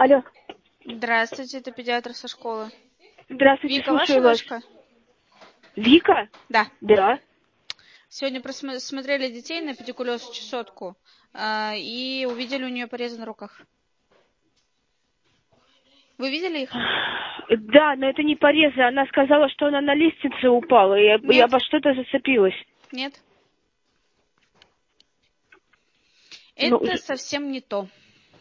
Алло. Здравствуйте, это педиатр со школы. Здравствуйте, Вика, ваша слушаю вас. дочка? Вика? Да. Да. Сегодня смотрели детей на педикулез чесотку и увидели у нее порезы на руках. Вы видели их? Да, но это не порезы. Она сказала, что она на лестнице упала и Нет. обо что-то зацепилась. Нет. Ну, Это совсем не то.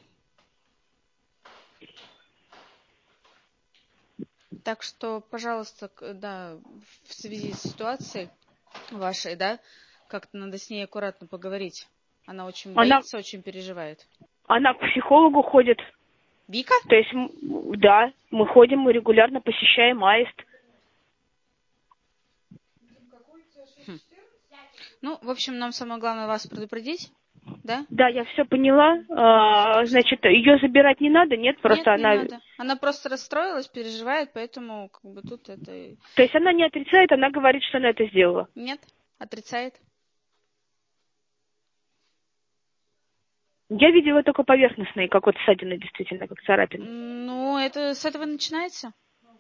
Так что, пожалуйста, да, в связи с ситуацией вашей, да, как-то надо с ней аккуратно поговорить. Она очень боится, очень переживает. Она к психологу ходит. Вика? То есть, да, мы ходим, мы регулярно посещаем АИСТ. Ну, в общем, нам самое главное вас предупредить, да? Да, я все поняла. Значит, ее забирать не надо, нет? Просто Нет, не она... надо. Она просто расстроилась, переживает, поэтому как бы тут это... То есть она не отрицает, она говорит, что она это сделала. Нет, отрицает. Я видела только поверхностные, как вот ссадины, действительно, как царапины. Ну, это с этого начинается.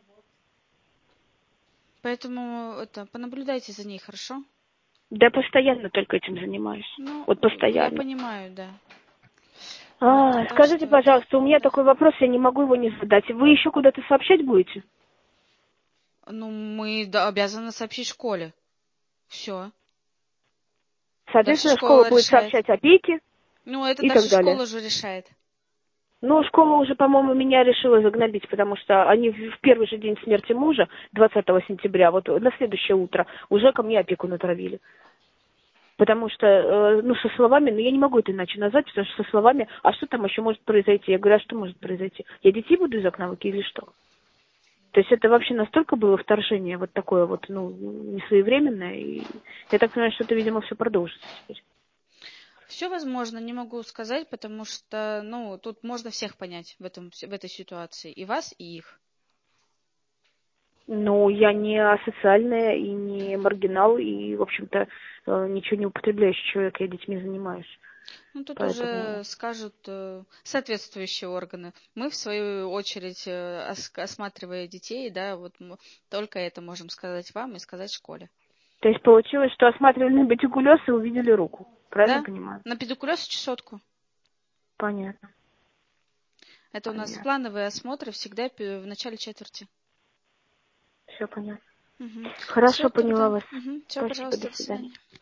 Поэтому понаблюдайте за ней, хорошо? Да, постоянно только этим занимаюсь. Ну, Вот я постоянно. понимаю, да. Скажите, пожалуйста, у меня такой вопрос, я не могу его не задать. Вы еще куда-то сообщать будете? Ну, мы обязаны сообщить школе. Все. Дальше Соответственно, школа будет решает. сообщать опеке Ну, это и так дальше далее. школа уже решает. Ну, школа уже, по-моему, меня решила загнобить, потому что они в первый же день смерти мужа, 20 сентября, вот на следующее утро, уже ко мне опеку натравили. Потому что, со словами, я не могу это иначе назвать, потому что со словами, а что там еще может произойти? Я говорю, а что может произойти? Я детей буду из окна выкидывать или что? То есть это вообще настолько было вторжение вот такое вот, несвоевременное, и я так понимаю, что это, видимо, все продолжится теперь. Все возможно, не могу сказать, потому что, тут можно всех понять в этой ситуации. И вас, и их. Я не асоциальная и не маргинал, и, в общем-то, ничего не употребляющий человек, я детьми занимаюсь. Тут Поэтому... уже скажут соответствующие органы. Мы, в свою очередь, осматривая детей, да, вот мы только это можем сказать вам и сказать школе. То есть получилось, что осматривали на педикулез и увидели руку. Правильно Да, понимаю? на педикулез чесотку. Понятно. Это у нас плановые осмотры всегда в начале четверти. Все понятно. Угу. Хорошо, Все поняла тогда. вас. Угу. Все, Спасибо, пожалуйста, до до свидания. свидания.